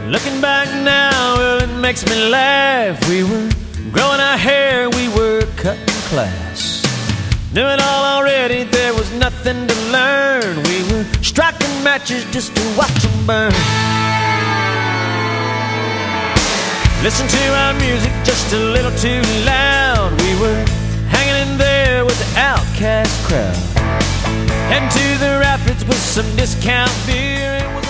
Looking back now, well, it makes me laugh. We were growing our hair, we were cutting class. Knew it all already, there was nothing to learn. We were striking matches just to watch them burn. Listen to our music just a little too loud. We were hanging in there with the outcast crowd. Heading to the rapids with some discount beer.